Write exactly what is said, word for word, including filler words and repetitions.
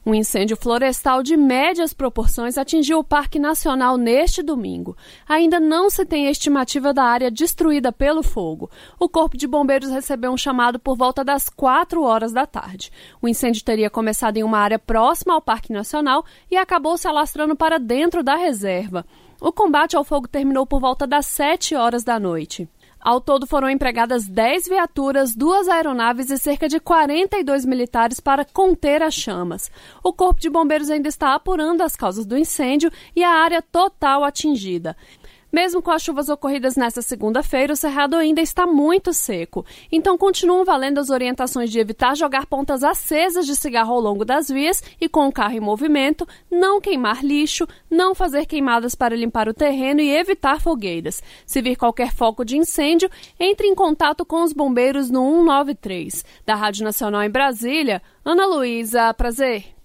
Um incêndio florestal de médias proporções atingiu o Parque Nacional neste domingo. Ainda não se tem estimativa da área destruída pelo fogo. O Corpo de Bombeiros recebeu um chamado por volta das quatro horas da tarde. O incêndio teria começado em uma área próxima ao Parque Nacional e acabou se alastrando para dentro da reserva. O combate ao fogo terminou por volta das sete horas da noite. Ao todo foram empregadas dez viaturas, duas aeronaves e cerca de quarenta e dois militares para conter as chamas. O Corpo de Bombeiros ainda está apurando as causas do incêndio e a área total atingida. Mesmo com as chuvas ocorridas nesta segunda-feira, o cerrado ainda está muito seco. Então continuam valendo as orientações de evitar jogar pontas acesas de cigarro ao longo das vias e com o carro em movimento, não queimar lixo, não fazer queimadas para limpar o terreno e evitar fogueiras. Se vir qualquer foco de incêndio, entre em contato com os bombeiros no um nove três. Da Rádio Nacional em Brasília, Ana Luísa, prazer.